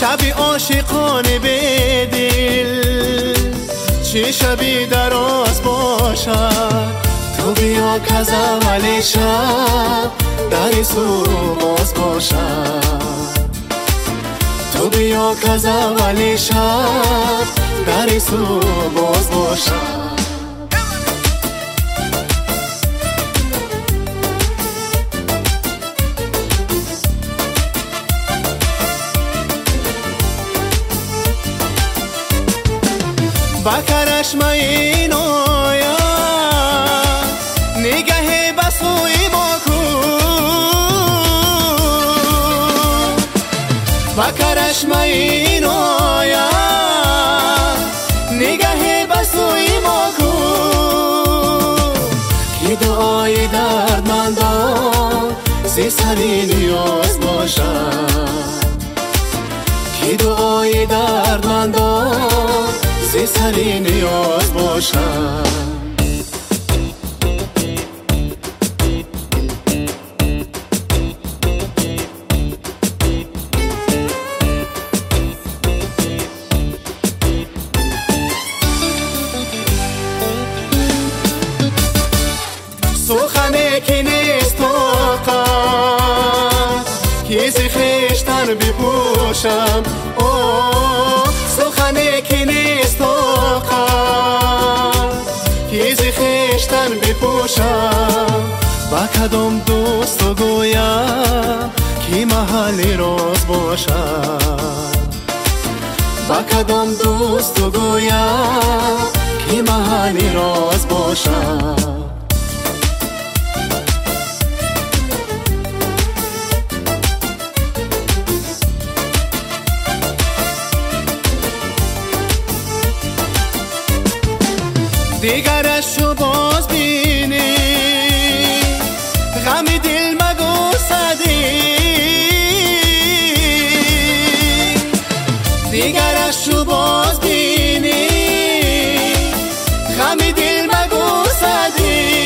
شبی عاشقانه به دل، چه شبی دراز باشد. تو بیا که از اول شب در سو باز باشد. تو بیا که از اول شب در سو باز باشد. با کرشمه این آیا نگه بسوی ما کن. با کرشمه این آیا نگه بسوی ما کن. که دعای دردمندان ز سری نیاز باشد. که دعای دردمندان ز سری نیاز باشد. سخنه که نیست طاقت که ز خویشتن بپوشم. سخنه که نیست طاقت که ز خویشتن بپوشم. با کدام دوست و گویم که محل راز باشد. با کدام دوست و گویم که محل راز باشد. دیگرش رو باز بینی غم دل مگو صدی. دیگرش رو باز بینی غم دل مگو صدی.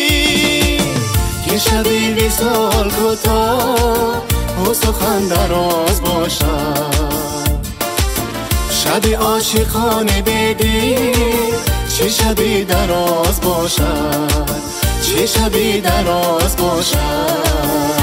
که شبی وصال کوتاه و سخن دراز باشد. شب عاشقانه بدی چه شبی دراز باشد. چه شبی دراز باشد.